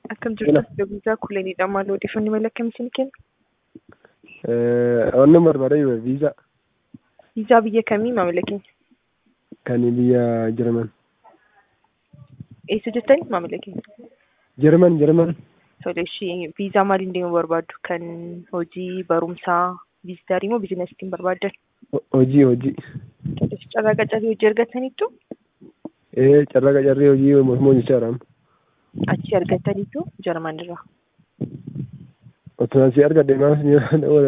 Akkam jirtu viizaa kulanidha maal odeeffannoo mala akkamiitiin kenna? Wanni barbaade viizaa. Viizaa biyya kamii maamila keenya? Kan biyya Jarman. Eessa jettani maamila keenya? Jarman. Toleeshii viizaa maaliin deemuu barbaaddu? Kan hojii barumsaa viizitaarii moo biizinasiitiin barbaaddan? Hojii. Toleeshii carraa qacarrii hojii argataniittu? Carraa qacarrii hojii mootummaa jechaadha. Achi argataniittu Jarman irraa. Otoo asii argadde maal